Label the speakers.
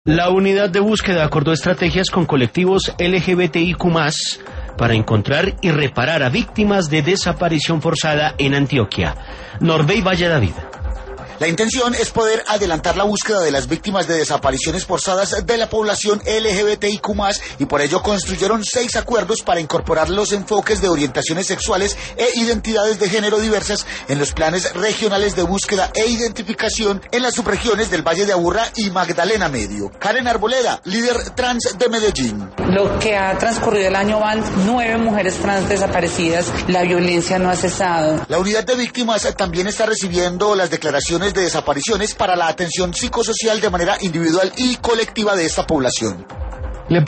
Speaker 1: La unidad de búsqueda acordó estrategias con colectivos LGBTIQ+, para encontrar y reparar a víctimas de desaparición forzada en Antioquia. Norbey Valle David.
Speaker 2: La intención es poder adelantar la búsqueda de las víctimas de desapariciones forzadas de la población LGBTIQ+, y por ello construyeron 6 acuerdos para incorporar los enfoques de orientaciones sexuales e identidades de género diversas en los planes regionales de búsqueda e identificación en las subregiones del Valle de Aburrá y Magdalena Medio. Karen Arboleda, líder trans de Medellín.
Speaker 3: Lo que ha transcurrido el año van 9 mujeres trans desaparecidas. La violencia no ha cesado.
Speaker 2: La unidad de víctimas también está recibiendo las declaraciones de desapariciones para la atención psicosocial de manera individual y colectiva de esta población.